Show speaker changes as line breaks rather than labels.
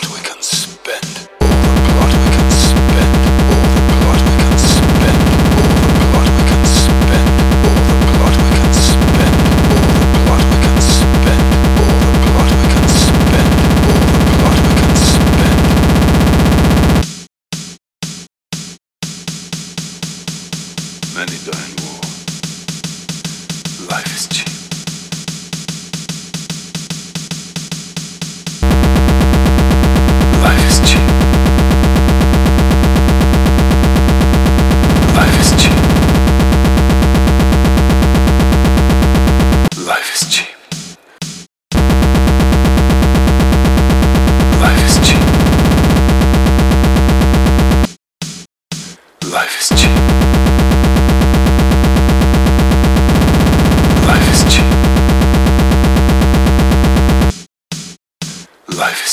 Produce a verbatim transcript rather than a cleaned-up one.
plot we can spend, all the plot we can spend, all the plot we can spend, all the plot we can spend, all the plot we can spend, all the plot we can spend, all the plot we can spend, all the plot we can spend. Many die in war. Life is cheap. Life is cheap. Life is cheap. Life is cheap. Life is cheap. Life is cheap. Life is cheap. Life is